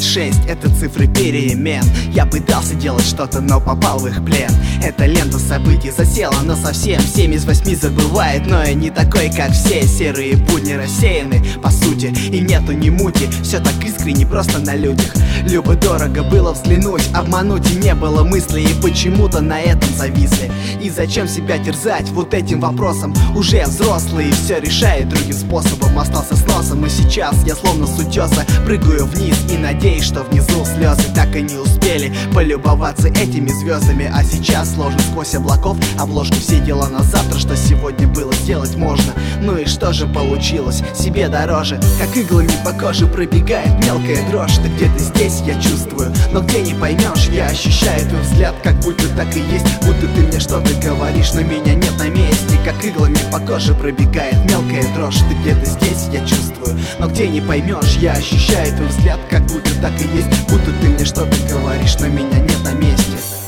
26 — это цифры перемен. Я пытался делать что-то, но попал в их плен. Эта лента событий засела насовсем. 7 из 8 забывает, но я не такой, как все. Серые будни рассеяны, по сути, и нету ни мути. Все так искренне, просто на людях. Любо-дорого было взглянуть, обмануть, и не было мысли, и почему-то на этом зависли. И зачем себя терзать вот этим вопросом? Уже взрослый и все решает другим способом. Остался с носом, и сейчас я словно с утеса прыгаю вниз и надеюсь, что внизу слезы так и не успели полюбоваться этими звездами. А сейчас сложно сквозь облаков обложку все дела на завтра, что сегодня было сделать можно. Ну и что же получилось? Себе дороже. Как иглами по коже пробегает мелкая дрожь. Ты где-то здесь, я чувствую, но где не поймешь. Я ощущаю твой взгляд, как будто так и есть. Будто ты мне что-то говоришь, но меня нет на месте. Как иглами по коже пробегает мелкая дрожь. Ты где-то здесь, я чувствую, но где не поймешь. Я ощущаю твой взгляд, как будто так и есть. Будто ты мне что-то говоришь, но меня нет на месте.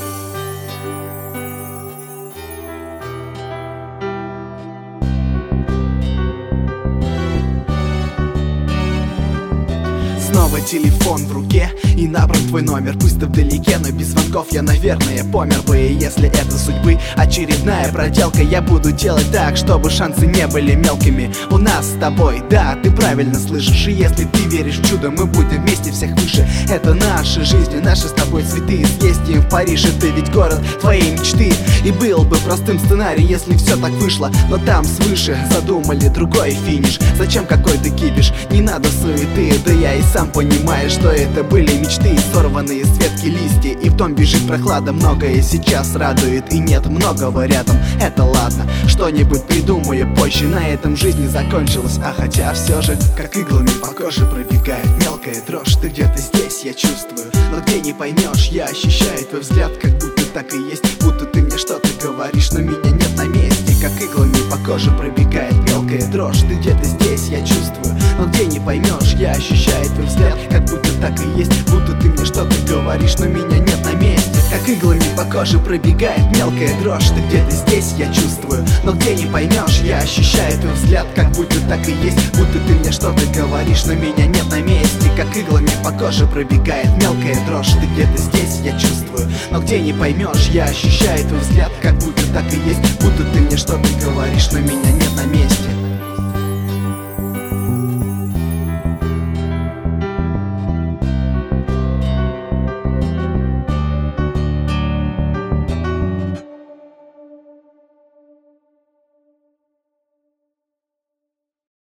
Снова телефон в руке и набран твой номер. Пусть ты вдалеке, но без звонков я, наверное, помер бы. И если это судьбы очередная проделка, я буду делать так, чтобы шансы не были мелкими. У нас с тобой, да, ты правильно слышишь. И если ты веришь в чудо, мы будем вместе всех выше. Это наши жизни, наши с тобой цветы. Съездим в Париж, это ведь город твоей мечты. И был бы простым сценарий, если все так вышло. Но там свыше задумали другой финиш. Зачем какой-то кипиш? Не надо суеты, да я и сам понимаю, что это были мечты, сорванные с ветки листья. И в дом бежит прохлада, многое сейчас радует, и нет многого рядом. Это ладно, что-нибудь придумаю позже. На этом жизнь закончилась, а хотя все же, как иглами по коже пробегает мелкая дрожь. Ты где-то здесь, я чувствую, но где не поймешь. Я ощущаю твой взгляд, как будто так и есть. Будто ты мне что-то говоришь, но меня нет на месте. Как иглами по коже пробегает мелкая дрожь. Ты где-то здесь, я чувствую, но где не поймешь. Я ощущаю твой взгляд, как будто так и есть. Будто ты мне что-то говоришь, но меня нет на месте. Как иглами по коже пробегает мелкая дрожь. Ты где-то здесь, я чувствую, но где не поймешь. Я ощущаю твой взгляд, как будто так и есть. Будто ты мне что-то говоришь, но меня нет на месте. Как иглами по коже пробегает мелкая дрожь. Ты где-то здесь, я чувствую, но где не поймешь. Я ощущаю твой взгляд, как будто так и есть. Будто ты мне что-то говоришь, но меня нет на месте.